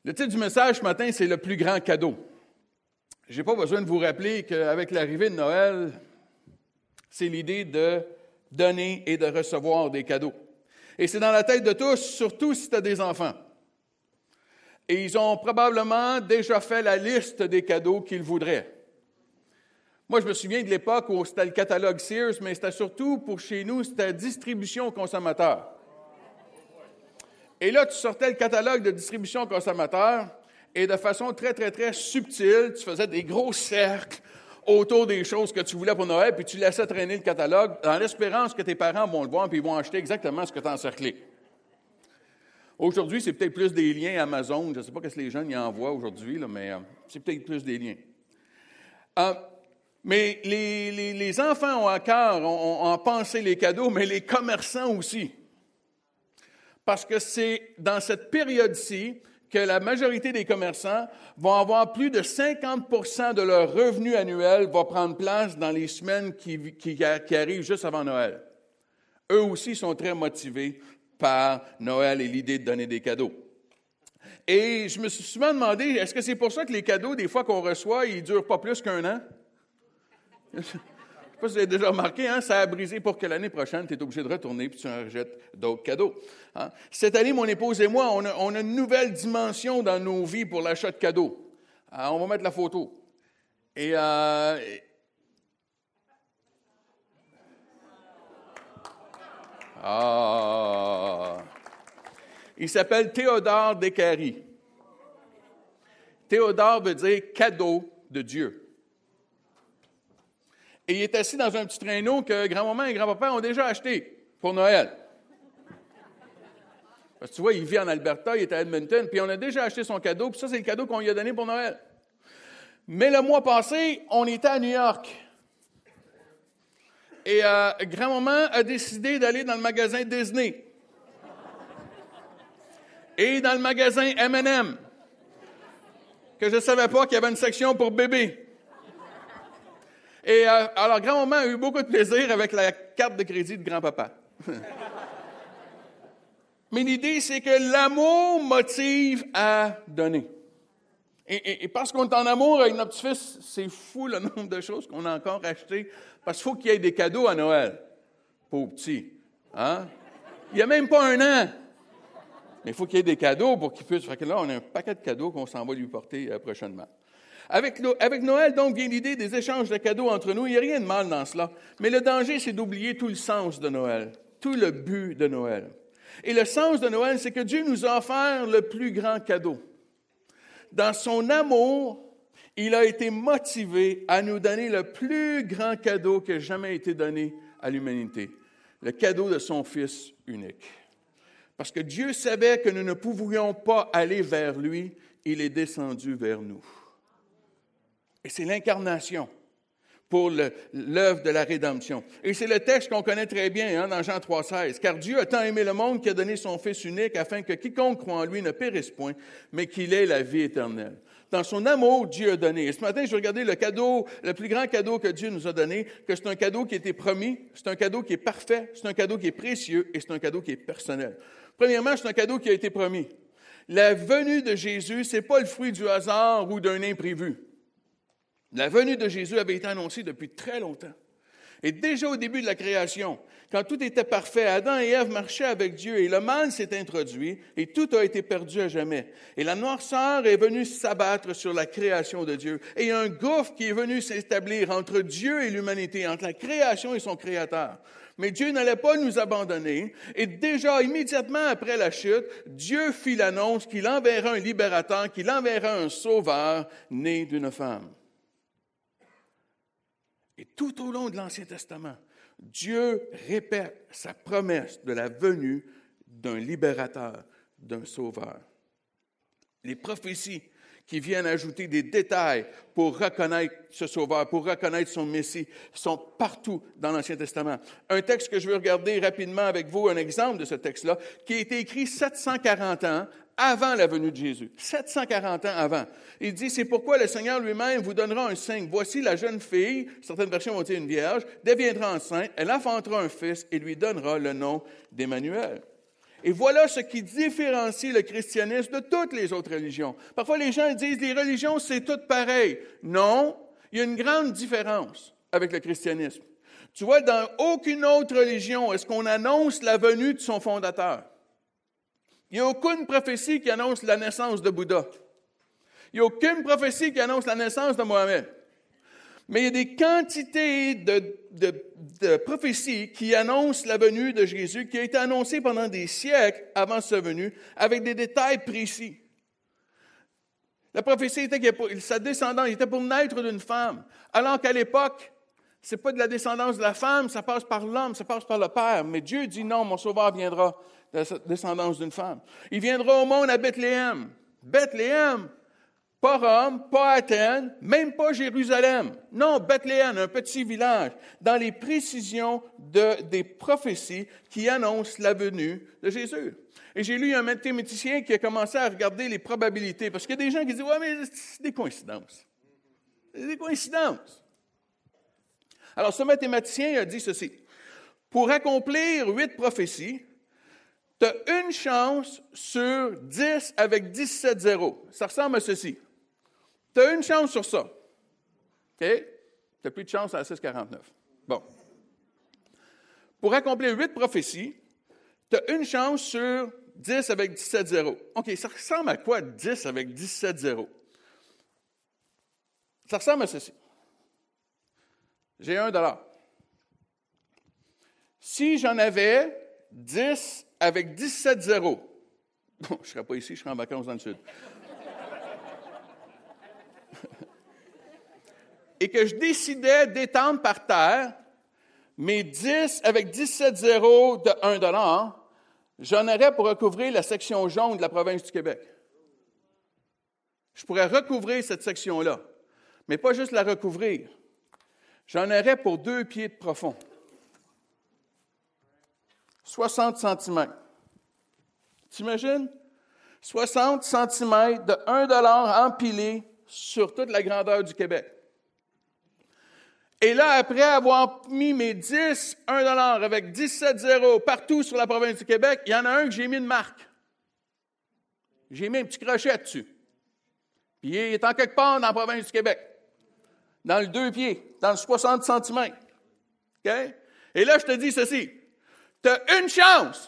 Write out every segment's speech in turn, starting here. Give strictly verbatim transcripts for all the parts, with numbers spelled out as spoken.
Le titre du message ce matin, c'est « Le plus grand cadeau ». Je n'ai pas besoin de vous rappeler qu'avec l'arrivée de Noël, c'est l'idée de donner et de recevoir des cadeaux. Et c'est dans la tête de tous, surtout si tu as des enfants. Et ils ont probablement déjà fait la liste des cadeaux qu'ils voudraient. Moi, je me souviens de l'époque où c'était le catalogue Sears, mais c'était surtout pour chez nous, c'était la distribution aux consommateurs. Et là, tu sortais le catalogue de distribution aux consommateurs et de façon très, très, très subtile, tu faisais des gros cercles autour des choses que tu voulais pour Noël, puis tu laissais traîner le catalogue dans l'espérance que tes parents vont le voir puis ils vont acheter exactement ce que tu as encerclé. Aujourd'hui, c'est peut-être plus des liens Amazon. Je ne sais pas ce que les jeunes y envoient aujourd'hui, là, mais euh, c'est peut-être plus des liens. Euh, mais les, les, les enfants ont à cœur, ont, ont pensé les cadeaux, mais les commerçants aussi. Parce que c'est dans cette période-ci que la majorité des commerçants vont avoir plus de cinquante pour cent de leur revenu annuel va prendre place dans les semaines qui, qui, qui arrivent juste avant Noël. Eux aussi sont très motivés par Noël et l'idée de donner des cadeaux. Et je me suis souvent demandé, est-ce que c'est pour ça que les cadeaux, des fois qu'on reçoit, ils ne durent pas plus qu'un an? Je ne sais pas si vous avez déjà remarqué, hein, ça a brisé pour que l'année prochaine, tu es obligé de retourner puis tu en rejettes d'autres cadeaux. Hein. Cette année, mon épouse et moi, on a, on a une nouvelle dimension dans nos vies pour l'achat de cadeaux. Alors, on va mettre la photo. Et... Euh, Ah! Il s'appelle Théodore Descaries. Théodore veut dire « cadeau de Dieu ». Et il est assis dans un petit traîneau que grand-maman et grand-papa ont déjà acheté pour Noël. Parce que tu vois, il vit en Alberta, il est à Edmonton, puis on a déjà acheté son cadeau, puis ça, c'est le cadeau qu'on lui a donné pour Noël. Mais le mois passé, on était à New York. Et euh, grand-maman a décidé d'aller dans le magasin Disney et dans le magasin M and M, que je ne savais pas qu'il y avait une section pour bébés. Et euh, alors, grand-maman a eu beaucoup de plaisir avec la carte de crédit de grand-papa. Mais l'idée, c'est que l'amour motive à donner. Et, et, et parce qu'on est en amour avec notre petit-fils, c'est fou le nombre de choses qu'on a encore achetées. Parce qu'il faut qu'il y ait des cadeaux à Noël. Pauvre petit. Hein? Il n'y a même pas un an. Mais il faut qu'il y ait des cadeaux pour qu'il puisse. Fait que là, on a un paquet de cadeaux qu'on s'en va lui porter euh, prochainement. Avec, avec Noël, donc, vient l'idée des échanges de cadeaux entre nous. Il n'y a rien de mal dans cela. Mais le danger, c'est d'oublier tout le sens de Noël. Tout le but de Noël. Et le sens de Noël, c'est que Dieu nous a offert le plus grand cadeau. Dans son amour, il a été motivé à nous donner le plus grand cadeau qui ait jamais été donné à l'humanité, le cadeau de son Fils unique. Parce que Dieu savait que nous ne pouvions pas aller vers lui, il est descendu vers nous. Et c'est l'incarnation pour le, l'œuvre de la rédemption. Et c'est le texte qu'on connaît très bien hein, dans Jean trois seize. « Car Dieu a tant aimé le monde qu'il a donné son Fils unique afin que quiconque croit en lui ne périsse point, mais qu'il ait la vie éternelle. » Dans son amour, Dieu a donné. Et ce matin, je vais regarder le cadeau, le plus grand cadeau que Dieu nous a donné, que c'est un cadeau qui a été promis, c'est un cadeau qui est parfait, c'est un cadeau qui est précieux et c'est un cadeau qui est personnel. Premièrement, c'est un cadeau qui a été promis. La venue de Jésus, c'est pas le fruit du hasard ou d'un imprévu. La venue de Jésus avait été annoncée depuis très longtemps. Et déjà au début de la création, quand tout était parfait, Adam et Ève marchaient avec Dieu et le mal s'est introduit et tout a été perdu à jamais. Et la noirceur est venue s'abattre sur la création de Dieu. Et il y a un gouffre qui est venu s'établir entre Dieu et l'humanité, entre la création et son Créateur. Mais Dieu n'allait pas nous abandonner. Et déjà, immédiatement après la chute, Dieu fit l'annonce qu'il enverrait un libérateur, qu'il enverrait un sauveur né d'une femme. Et tout au long de l'Ancien Testament, Dieu répète sa promesse de la venue d'un libérateur, d'un sauveur. Les prophéties qui viennent ajouter des détails pour reconnaître ce sauveur, pour reconnaître son Messie, sont partout dans l'Ancien Testament. Un texte que je veux regarder rapidement avec vous, un exemple de ce texte-là, qui a été écrit sept cent quarante ans avant la venue de Jésus. sept cent quarante ans avant. Il dit, c'est pourquoi le Seigneur lui-même vous donnera un signe. Voici la jeune fille, certaines versions vont dire une vierge, deviendra enceinte, elle enfantera un fils et lui donnera le nom d'Emmanuel. Et voilà ce qui différencie le christianisme de toutes les autres religions. Parfois, les gens disent, les religions, c'est tout pareil. Non, il y a une grande différence avec le christianisme. Tu vois, dans aucune autre religion est-ce qu'on annonce la venue de son fondateur. Il n'y a aucune prophétie qui annonce la naissance de Bouddha. Il n'y a aucune prophétie qui annonce la naissance de Mohammed. Mais il y a des quantités de, de, de prophéties qui annoncent la venue de Jésus, qui a été annoncée pendant des siècles avant sa venue, avec des détails précis. La prophétie était que sa descendance était pour naître d'une femme, alors qu'à l'époque, ce n'est pas de la descendance de la femme, ça passe par l'homme, ça passe par le Père. Mais Dieu dit non, mon sauveur viendra de la descendance d'une femme. Il viendra au monde à Bethléem. Bethléem, pas Rome, pas Athènes, même pas Jérusalem. Non, Bethléem, un petit village, dans les précisions de, des prophéties qui annoncent la venue de Jésus. Et j'ai lu un mathématicien qui a commencé à regarder les probabilités, parce qu'il y a des gens qui disent « Ouais, mais c'est des coïncidences. » C'est des coïncidences. Alors, ce mathématicien a dit ceci. Pour accomplir huit prophéties, tu as une chance sur dix avec dix-sept zéros. Ça ressemble à ceci. Tu as une chance sur ça. OK? Tu n'as plus de chance à la six quarante-neuf. Bon. Pour accomplir huit prophéties, tu as une chance sur dix avec dix-sept zéros. OK, ça ressemble à quoi dix avec dix-sept zéros? Ça ressemble à ceci. J'ai un dollar. Si j'en avais dix avec dix-sept zéros, bon, je ne serais pas ici, je serais en vacances dans le sud. Et que je décidais d'étendre par terre mes dix avec dix-sept zéros de un dollar, j'en aurais pour recouvrir la section jaune de la province du Québec. Je pourrais recouvrir cette section-là, mais pas juste la recouvrir. J'en aurais pour deux pieds de profond. soixante centimètres. T'imagines? soixante centimètres de un dollar empilé sur toute la grandeur du Québec. Et là, après avoir mis mes dix, un dollar avec dix-sept zéros partout sur la province du Québec, il y en a un que j'ai mis une marque. J'ai mis un petit crochet dessus. Puis il est en quelque part dans la province du Québec. Dans le deux pieds, dans le soixante centimètres. OK? Et là, je te dis ceci. Tu as une chance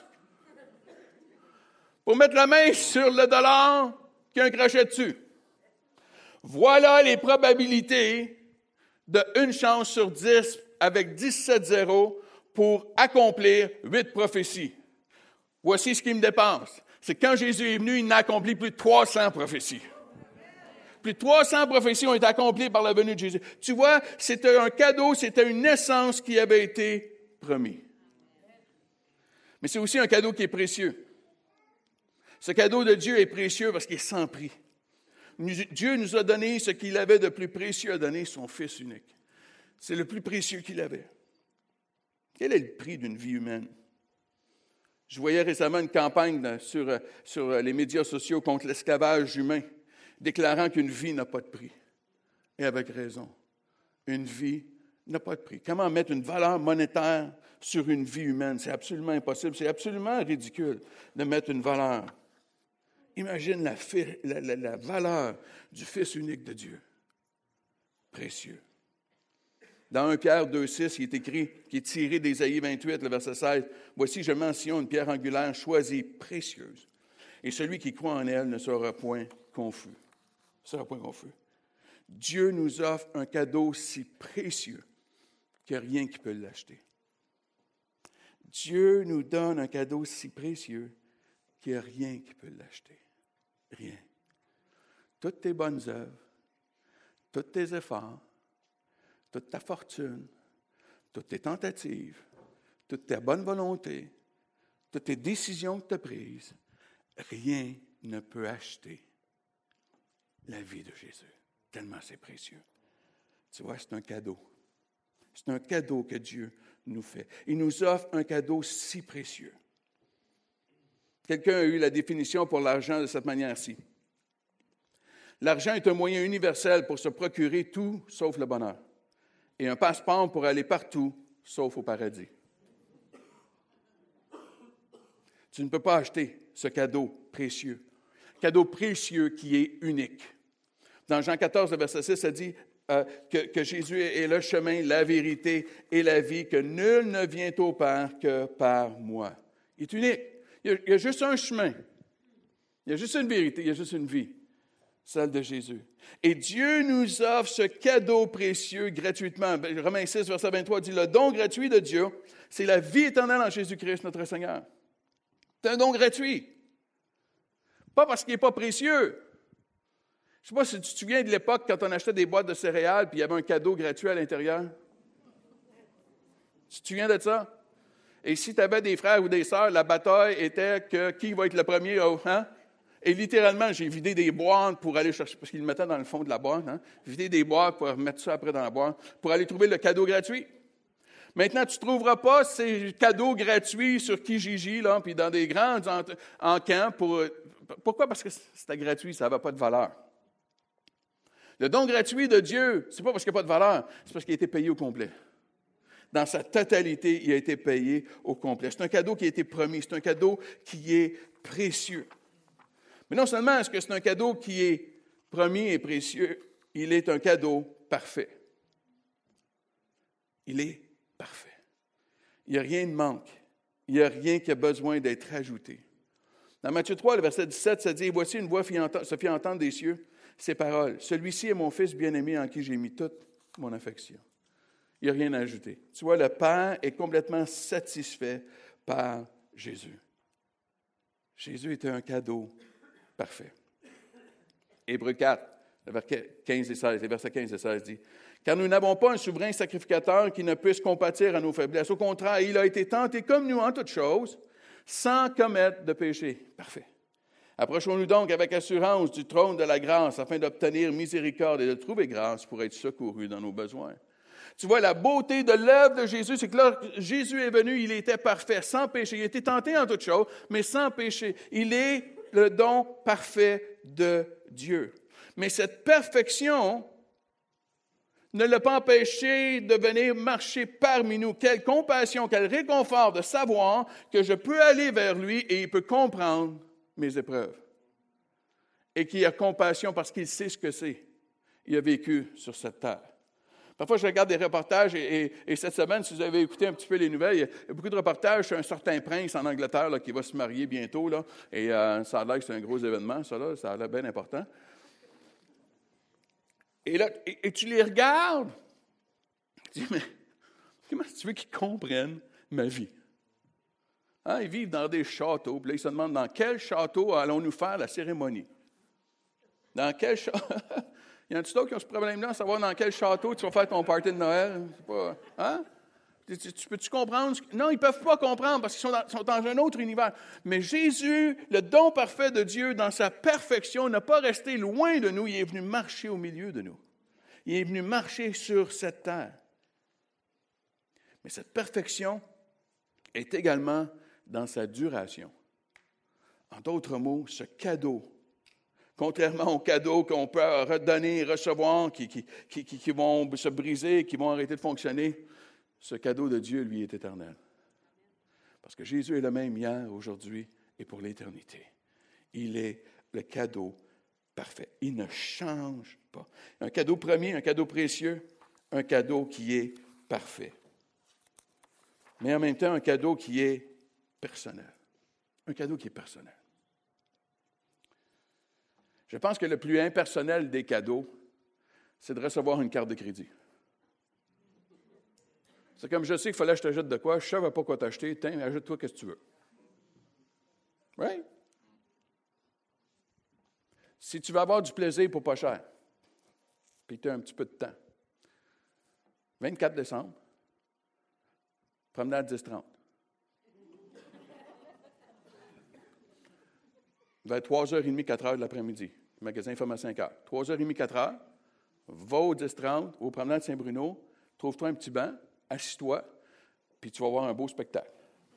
pour mettre la main sur le dollar qui a un crochet dessus. Voilà les probabilités de une chance sur dix avec dix-sept zéros pour accomplir huit prophéties. Voici ce qui me dépense. C'est que quand Jésus est venu, il n'a accompli plus de trois cents prophéties. Plus de trois cents prophéties ont été accomplies par la venue de Jésus. Tu vois, c'était un cadeau, c'était une naissance qui avait été promis. Mais c'est aussi un cadeau qui est précieux. Ce cadeau de Dieu est précieux parce qu'il est sans prix. Dieu nous a donné ce qu'il avait de plus précieux, a donné son Fils unique. C'est le plus précieux qu'il avait. Quel est le prix d'une vie humaine? Je voyais récemment une campagne sur, sur les médias sociaux contre l'esclavage humain, déclarant qu'une vie n'a pas de prix. Et avec raison. Une vie n'a pas de prix. Comment mettre une valeur monétaire sur une vie humaine? C'est absolument impossible. C'est absolument ridicule de mettre une valeur. Imagine la, la, la, la valeur du Fils unique de Dieu. Précieux. Dans un Pierre deux six, il est écrit, qui est tiré d'Ésaïe vingt-huit, le verset seize, « Voici, je mentionne une pierre angulaire choisie, précieuse, et celui qui croit en elle ne sera point confus. » Ne sera point confus. Dieu nous offre un cadeau si précieux qu'il n'y a rien qui peut l'acheter. Dieu nous donne un cadeau si précieux qu'il n'y a rien qui peut l'acheter. Rien. Toutes tes bonnes œuvres, tous tes efforts, toute ta fortune, toutes tes tentatives, toute ta bonne volonté, toutes tes décisions que tu as prises, rien ne peut acheter la vie de Jésus. Tellement c'est précieux. Tu vois, c'est un cadeau. C'est un cadeau que Dieu nous fait. Il nous offre un cadeau si précieux. Quelqu'un a eu la définition pour l'argent de cette manière-ci. L'argent est un moyen universel pour se procurer tout sauf le bonheur et un passeport pour aller partout sauf au paradis. Tu ne peux pas acheter ce cadeau précieux. Cadeau précieux qui est unique. Dans Jean quatorze, le verset six, ça dit euh, que, que Jésus est le chemin, la vérité et la vie, que nul ne vient au Père que par moi. Il est unique. Il y a, il y a juste un chemin. Il y a juste une vérité, il y a juste une vie, celle de Jésus. Et Dieu nous offre ce cadeau précieux gratuitement. Romains six, verset vingt-trois dit, le don gratuit de Dieu, c'est la vie éternelle en Jésus-Christ, notre Seigneur. C'est un don gratuit. Pas parce qu'il n'est pas précieux. Je ne sais pas si tu te souviens de l'époque quand on achetait des boîtes de céréales puis il y avait un cadeau gratuit à l'intérieur. Tu te souviens de ça? Et si tu avais des frères ou des sœurs, la bataille était que qui va être le premier, hein? Et littéralement, j'ai vidé des boîtes pour aller chercher, parce qu'ils le mettaient dans le fond de la boîte, hein? Vidé des boîtes pour mettre ça après dans la boîte, pour aller trouver le cadeau gratuit. Maintenant, tu ne trouveras pas ces cadeaux gratuits sur Kijiji, là, puis dans des grands encans. Pour, pourquoi? Parce que c'était gratuit, ça n'avait pas de valeur. Le don gratuit de Dieu, ce n'est pas parce qu'il n'y a pas de valeur, c'est parce qu'il a été payé au complet. Dans sa totalité, il a été payé au complet. C'est un cadeau qui a été promis, c'est un cadeau qui est précieux. Mais non seulement est-ce que c'est un cadeau qui est promis et précieux, il est un cadeau parfait. Il est parfait. Il n'y a rien de manque. Il n'y a rien qui a besoin d'être ajouté. Dans Matthieu trois, le verset dix-sept, ça dit « Voici une voix se fit entendre des cieux, ces paroles. Celui-ci est mon Fils bien-aimé en qui j'ai mis toute mon affection. » Il n'y a rien à ajouter. Tu vois, le Père est complètement satisfait par Jésus. Jésus était un cadeau parfait. Hébreux quatre, verset quinze et seize, les versets quinze et seize dit « Car nous n'avons pas un souverain sacrificateur qui ne puisse compatir à nos faiblesses. Au contraire, il a été tenté comme nous en toutes choses, sans commettre de péché. » Parfait. « Approchons-nous donc avec assurance du trône de la grâce afin d'obtenir miséricorde et de trouver grâce pour être secourus dans nos besoins. » Tu vois, la beauté de l'œuvre de Jésus, c'est que là, Jésus est venu, il était parfait, sans péché. Il a été tenté en toutes choses, mais sans péché. Il est le don parfait de Dieu. Mais cette perfection ne l'a pas empêché de venir marcher parmi nous. Quelle compassion, quel réconfort de savoir que je peux aller vers lui et il peut comprendre mes épreuves. Et qu'il a compassion parce qu'il sait ce que c'est. Il a vécu sur cette terre. Parfois, je regarde des reportages et, et, et cette semaine, si vous avez écouté un petit peu les nouvelles, il y a, il y a beaucoup de reportages sur un certain prince en Angleterre là, qui va se marier bientôt. Là, et euh, ça a l'air que c'est un gros événement, ça, là, ça a l'air bien important. Et là, et, et tu les regardes, tu dis, mais comment tu veux qu'ils comprennent ma vie? Hein, ils vivent dans des châteaux, puis là, ils se demandent dans quel château allons-nous faire la cérémonie? Dans quel château? Il y en a-tu d'autres qui ont ce problème-là, à savoir dans quel château tu vas faire ton party de Noël? C'est pas, hein? Tu, tu, tu peux-tu comprendre? Non, ils ne peuvent pas comprendre parce qu'ils sont dans, sont dans un autre univers. Mais Jésus, le don parfait de Dieu, dans sa perfection, n'a pas resté loin de nous. Il est venu marcher au milieu de nous. Il est venu marcher sur cette terre. Mais cette perfection est également dans sa duration. En d'autres mots, ce cadeau, contrairement aux cadeaux qu'on peut redonner et recevoir, qui, qui, qui, qui vont se briser, qui vont arrêter de fonctionner, ce cadeau de Dieu, lui, est éternel. Parce que Jésus est le même hier, aujourd'hui et pour l'éternité. Il est le cadeau parfait. Il ne change pas. Un cadeau premier, un cadeau précieux, un cadeau qui est parfait. Mais en même temps, un cadeau qui est personnel. Un cadeau qui est personnel. Je pense que le plus impersonnel des cadeaux, c'est de recevoir une carte de crédit. C'est comme je sais qu'il fallait que je t'achète de quoi, je ne savais pas quoi t'acheter, tiens, achète-toi qu'est-ce que tu veux. Oui? Si tu veux avoir du plaisir pour pas cher, puis tu as un petit peu de temps, vingt-quatre décembre, promenade dix trente. Vers trois heures trente, quatre heures de l'après-midi. Le magasin ferme à cinq heures. trois heures trente, quatre heures. Va au dix trente, au promenade Saint-Bruno, trouve-toi un petit banc, assis-toi, puis tu vas voir un beau spectacle.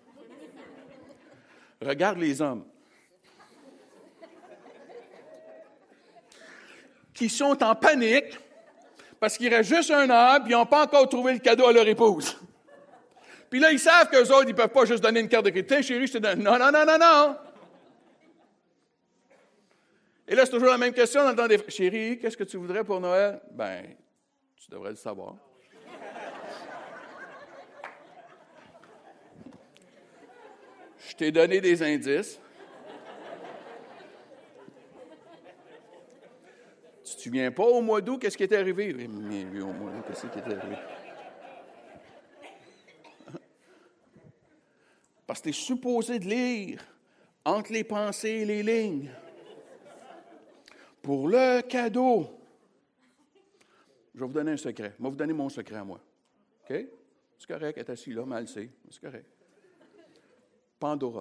Regarde les hommes qui sont en panique parce qu'il reste juste un heure, puis ils n'ont pas encore trouvé le cadeau à leur épouse. Puis là, ils savent qu'eux autres, ils ne peuvent pas juste donner une carte de crédit. Tiens, chérie, je te donne. Non, non, non, non, non. Et là, c'est toujours la même question dans le temps des... Chérie, qu'est-ce que tu voudrais pour Noël? Ben, tu devrais le savoir. Je t'ai donné des indices. Tu te souviens pas au mois d'août, qu'est-ce qui était arrivé? Oui, mais oui, au mois d'août, qu'est-ce qui était arrivé? Parce que tu es supposé de lire entre les pensées et les lignes. Pour le cadeau. Je vais vous donner un secret. Je vais vous donner mon secret à moi. OK? C'est correct, elle est assise là, mais elle sait. C'est correct. Pandora.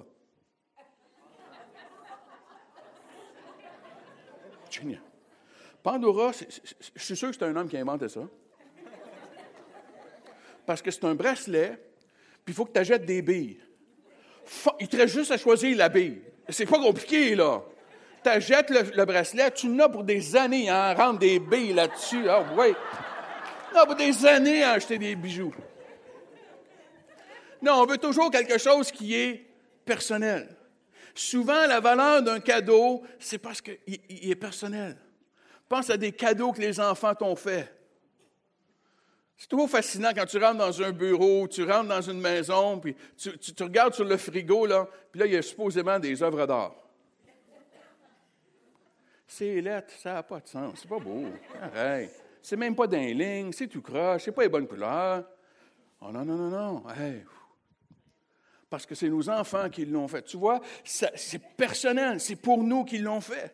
Génial. Pandora, c'est, c'est, je suis sûr que c'est un homme qui a inventé ça. Parce que c'est un bracelet, puis il faut que tu achètes des billes. Il te reste juste à choisir la bille. C'est pas compliqué, là. Tu achètes le, le bracelet, tu en as pour des années à en rendre des billes là-dessus. Ah oui. Non, pour des années à acheter des bijoux. Non, on veut toujours quelque chose qui est personnel. Souvent, la valeur d'un cadeau, c'est parce qu'il il est personnel. Pense à des cadeaux que les enfants t'ont faits. C'est toujours fascinant quand tu rentres dans un bureau, tu rentres dans une maison, puis tu, tu, tu regardes sur le frigo, là, puis là, il y a supposément des œuvres d'art. C'est lettre, ça n'a pas de sens, c'est pas beau. Arrête. C'est même pas d'un ligne, c'est tout croche, c'est pas les bonnes couleurs. Oh non, non, non, non. Hey. Parce que c'est nos enfants qui l'ont fait. Tu vois, ça, c'est personnel, c'est pour nous qu'ils l'ont fait.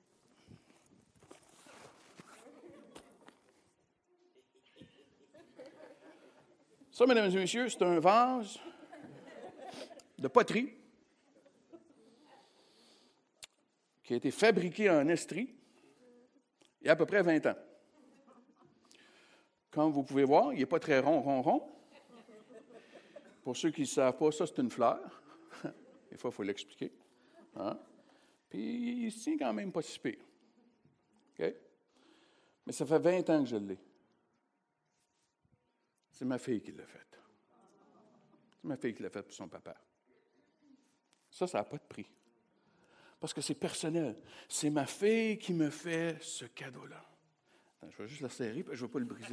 Ça, mesdames et messieurs, c'est un vase de poterie qui a été fabriqué en Estrie il y a à peu près vingt ans. Comme vous pouvez voir, il n'est pas très rond, rond, rond. Pour ceux qui ne savent pas, ça, c'est une fleur. Des fois, il faut l'expliquer. Hein? Puis, il se tient quand même pas si pire. OK? Mais ça fait vingt ans que je l'ai. C'est ma fille qui l'a fait. C'est ma fille qui l'a fait pour son papa. Ça, ça n'a pas de prix. Parce que c'est personnel. C'est ma fille qui me fait ce cadeau-là. Attends, je vais juste la serrer, puis je ne vais pas le briser.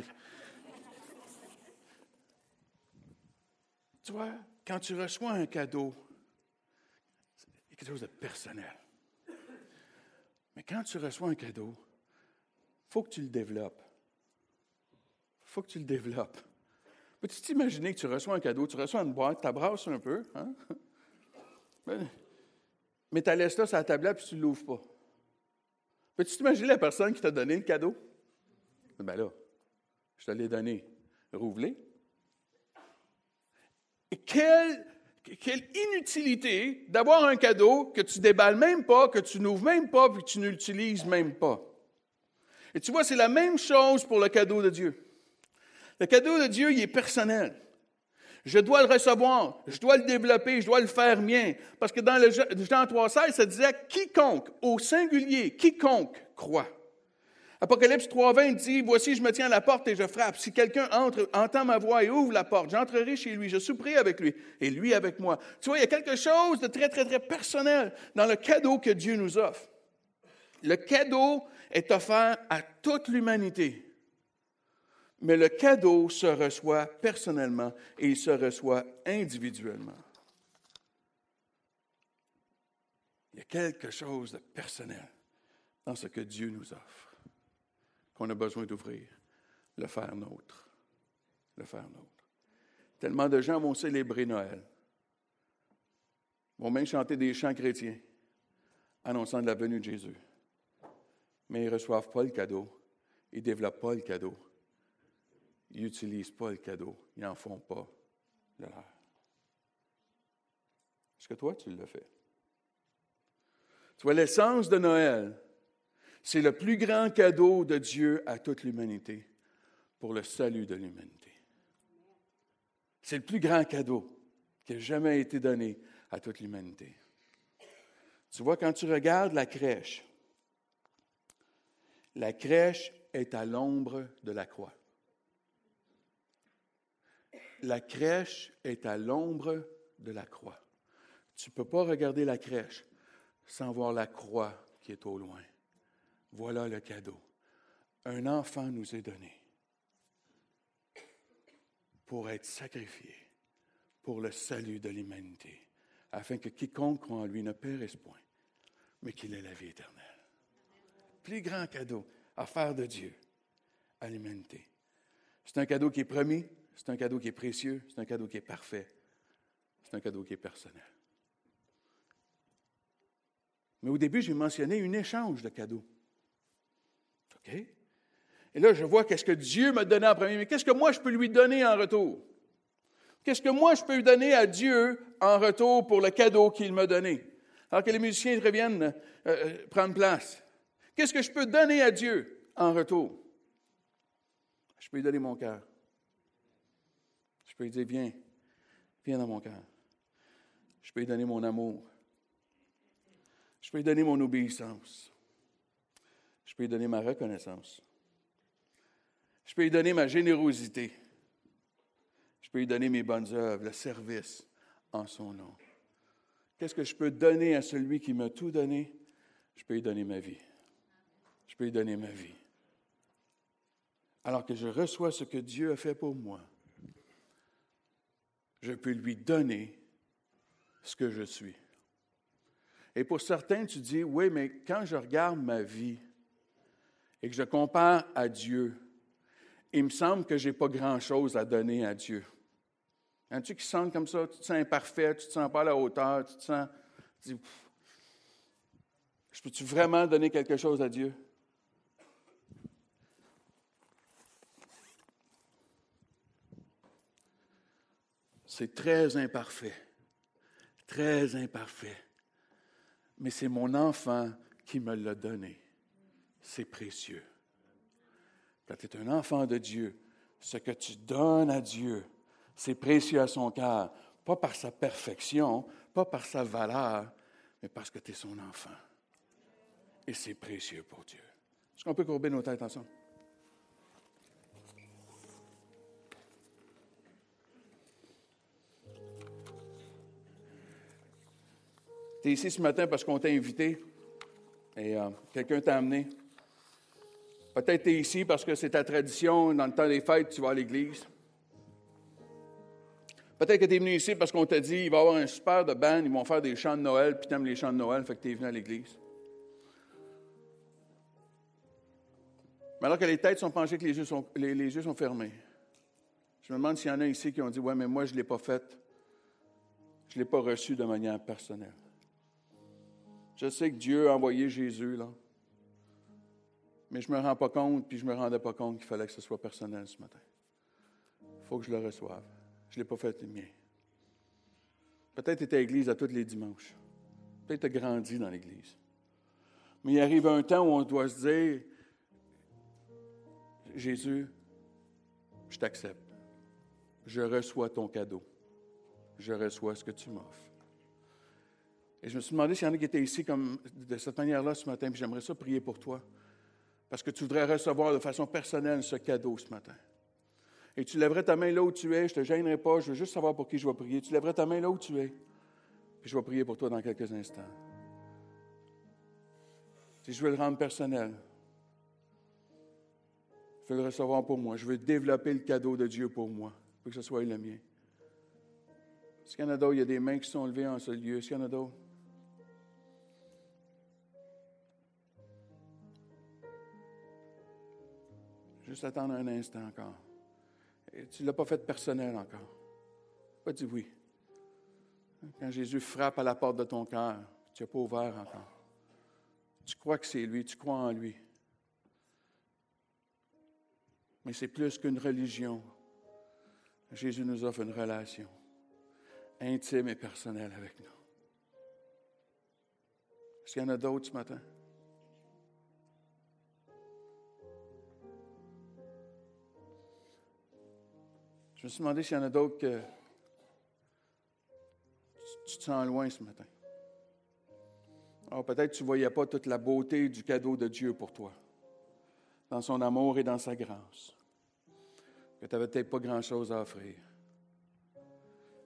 Tu vois, quand tu reçois un cadeau, il y a quelque chose de personnel. Mais quand tu reçois un cadeau, il faut que tu le développes. Il faut que tu le développes. Peux-tu t'imaginer que tu reçois un cadeau, tu reçois une boîte, tu abrasses un peu, hein? Mais tu la laisses là sur la tablette puis tu ne l'ouvres pas. Peux-tu t'imaginer la personne qui t'a donné le cadeau? Ben là, je te l'ai donné. Rouvre-les. Et quelle, quelle inutilité d'avoir un cadeau que tu déballes même pas, que tu n'ouvres même pas, puis que tu ne l'utilises même pas. Et tu vois, c'est la même chose pour le cadeau de Dieu. Le cadeau de Dieu, il est personnel. Je dois le recevoir, je dois le développer, je dois le faire mien. Parce que dans le Jean trois seize, ça disait « quiconque », au singulier, « quiconque croit ». Apocalypse trois vingt dit « Voici, je me tiens à la porte et je frappe. Si quelqu'un entre, entend ma voix et ouvre la porte, j'entrerai chez lui, je souperai avec lui et lui avec moi. » Tu vois, il y a quelque chose de très, très, très personnel dans le cadeau que Dieu nous offre. Le cadeau est offert à toute l'humanité. Mais le cadeau se reçoit personnellement et il se reçoit individuellement. Il y a quelque chose de personnel dans ce que Dieu nous offre, qu'on a besoin d'ouvrir, le faire nôtre, le faire nôtre. Tellement de gens vont célébrer Noël, vont même chanter des chants chrétiens, annonçant de la venue de Jésus. Mais ils ne reçoivent pas le cadeau, ils ne développent pas le cadeau. Ils n'utilisent pas le cadeau. Ils n'en font pas le leur. Est-ce que toi, tu l'as fait? Tu vois, l'essence de Noël, c'est le plus grand cadeau de Dieu à toute l'humanité pour le salut de l'humanité. C'est le plus grand cadeau qui a jamais été donné à toute l'humanité. Tu vois, quand tu regardes la crèche, la crèche est à l'ombre de la croix. la crèche est à l'ombre de la croix. Tu ne peux pas regarder la crèche sans voir la croix qui est au loin. Voilà le cadeau. Un enfant nous est donné pour être sacrifié pour le salut de l'humanité, afin que quiconque croit en lui ne périsse point, mais qu'il ait la vie éternelle. Plus grand cadeau offert de Dieu à l'humanité. C'est un cadeau qui est promis, c'est un cadeau qui est précieux, c'est un cadeau qui est parfait, c'est un cadeau qui est personnel. Mais au début, j'ai mentionné un échange de cadeaux. OK? Et là, je vois qu'est-ce que Dieu m'a donné en premier, mais qu'est-ce que moi je peux lui donner en retour? Qu'est-ce que moi je peux lui donner à Dieu en retour pour le cadeau qu'il m'a donné? Alors que les musiciens reviennent euh, prendre place. Qu'est-ce que je peux donner à Dieu en retour? Je peux lui donner mon cœur. Je peux lui dire, viens, viens dans mon cœur. Je peux lui donner mon amour. Je peux lui donner mon obéissance. Je peux lui donner ma reconnaissance. Je peux lui donner ma générosité. Je peux lui donner mes bonnes œuvres, le service en son nom. Qu'est-ce que je peux donner à celui qui m'a tout donné? Je peux lui donner ma vie. Je peux lui donner ma vie. Alors que je reçois ce que Dieu a fait pour moi, je peux lui donner ce que je suis. Et pour certains, tu dis, oui, mais quand je regarde ma vie et que je compare à Dieu, il me semble que je n'ai pas grand-chose à donner à Dieu. Y en a-tu qui se sentent comme ça? Tu te sens imparfait, tu ne te sens pas à la hauteur, tu te sens... Tu dis, je peux-tu vraiment donner quelque chose à Dieu? C'est très imparfait, très imparfait. Mais c'est mon enfant qui me l'a donné. C'est précieux. Quand tu es un enfant de Dieu, ce que tu donnes à Dieu, c'est précieux à son cœur. Pas par sa perfection, pas par sa valeur, mais parce que tu es son enfant. Et c'est précieux pour Dieu. Est-ce qu'on peut courber nos têtes ensemble? Tu es ici ce matin parce qu'on t'a invité et euh, quelqu'un t'a amené. Peut-être tu es ici parce que c'est ta tradition, dans le temps des fêtes, tu vas à l'église. Peut-être que tu es venu ici parce qu'on t'a dit il va y avoir un super de band, ils vont faire des chants de Noël, puis tu aimes les chants de Noël, fait que tu es venu à l'église. Mais alors que les têtes sont penchées, que les yeux sont, les, les yeux sont fermés, je me demande s'il y en a ici qui ont dit « Ouais, mais moi, je ne l'ai pas fait. Je ne l'ai pas reçu de manière personnelle. » Je sais que Dieu a envoyé Jésus, là. Mais je ne me rends pas compte, puis je ne me rendais pas compte qu'il fallait que ce soit personnel ce matin. Il faut que je le reçoive. Je ne l'ai pas fait le mien. Peut-être que tu étais à l'église à tous les dimanches. Peut-être que tu as grandi dans l'église. Mais il arrive un temps où on doit se dire, Jésus, je t'accepte. Je reçois ton cadeau. Je reçois ce que tu m'offres. Et je me suis demandé s'il y en a qui étaient ici comme de cette manière-là ce matin, puis j'aimerais ça prier pour toi. Parce que tu voudrais recevoir de façon personnelle ce cadeau ce matin. Et tu lèverais ta main là où tu es, je ne te gênerai pas, je veux juste savoir pour qui je vais prier. Tu lèverais ta main là où tu es, puis je vais prier pour toi dans quelques instants. Si je veux le rendre personnel, je veux le recevoir pour moi, je veux développer le cadeau de Dieu pour moi, pour que ce soit le mien. Est-ce qu'il y en a d'autres? Il y a des mains qui sont levées en ce lieu. Est-ce qu'il y en a d'autres? Juste attendre un instant encore. Et tu ne l'as pas fait personnel encore. Pas dit oui. Quand Jésus frappe à la porte de ton cœur, tu n'as pas ouvert encore. Tu crois que c'est lui, tu crois en lui. Mais c'est plus qu'une religion. Jésus nous offre une relation intime et personnelle avec nous. Est-ce qu'il y en a d'autres ce matin? Je me suis demandé s'il y en a d'autres que tu te sens loin ce matin. Alors peut-être que tu ne voyais pas toute la beauté du cadeau de Dieu pour toi, dans son amour et dans sa grâce, que tu n'avais peut-être pas grand-chose à offrir.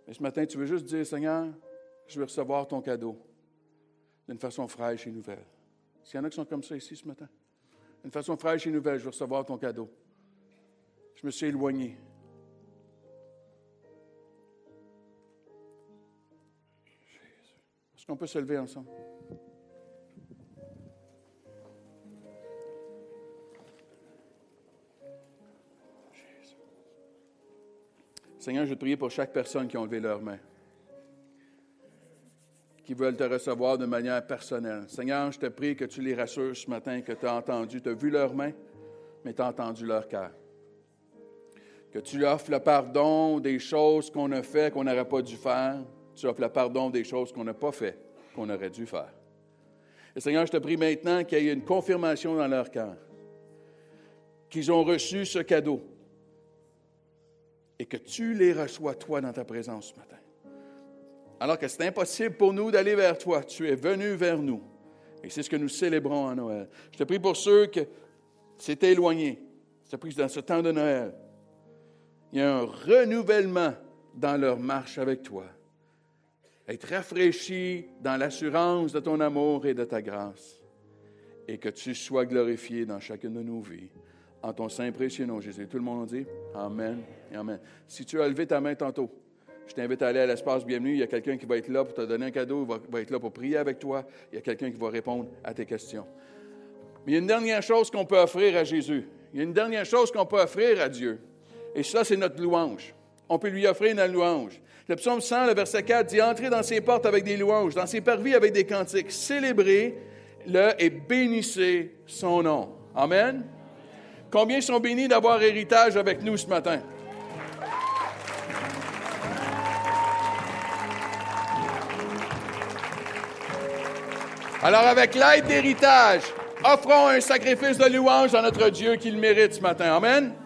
Et ce matin, tu veux juste dire, Seigneur, je veux recevoir ton cadeau d'une façon fraîche et nouvelle. S'il y en a qui sont comme ça ici ce matin, d'une façon fraîche et nouvelle, je veux recevoir ton cadeau. Je me suis éloigné. Est-ce qu'on peut se lever ensemble? Seigneur, je vais te prier pour chaque personne qui a levé leurs mains, qui veulent te recevoir de manière personnelle. Seigneur, je te prie que tu les rassures ce matin, que tu as entendu, tu as vu leurs mains, mais tu as entendu leur cœur. Que tu leur offres le pardon des choses qu'on a fait, qu'on n'aurait pas dû faire. Tu offres le pardon des choses qu'on n'a pas fait, qu'on aurait dû faire. Et Seigneur, je te prie maintenant qu'il y ait une confirmation dans leur cœur, qu'ils ont reçu ce cadeau et que tu les reçois, toi, dans ta présence ce matin. Alors que c'est impossible pour nous d'aller vers toi, tu es venu vers nous. Et c'est ce que nous célébrons à Noël. Je te prie pour ceux qui s'étaient éloignés. Je te prie que dans ce temps de Noël, il y a un renouvellement dans leur marche avec toi. Être rafraîchi dans l'assurance de ton amour et de ta grâce. Et que tu sois glorifié dans chacune de nos vies. En ton saint précieux nom, Jésus. Tout le monde dit Amen et Amen. Si tu as levé ta main tantôt, je t'invite à aller à l'espace bienvenue. Il y a quelqu'un qui va être là pour te donner un cadeau, va, va être là pour prier avec toi. Il y a quelqu'un qui va répondre à tes questions. Mais il y a une dernière chose qu'on peut offrir à Jésus. Il y a une dernière chose qu'on peut offrir à Dieu. Et ça, c'est notre louange. On peut lui offrir une louange. Le psaume cent, le verset quatre, dit « Entrez dans ses portes avec des louanges, dans ses parvis avec des cantiques. Célébrez-le et bénissez son nom. » Amen. Combien sont bénis d'avoir héritage avec nous ce matin? Alors, avec l'aide d'héritage, offrons un sacrifice de louange à notre Dieu qui le mérite ce matin. Amen.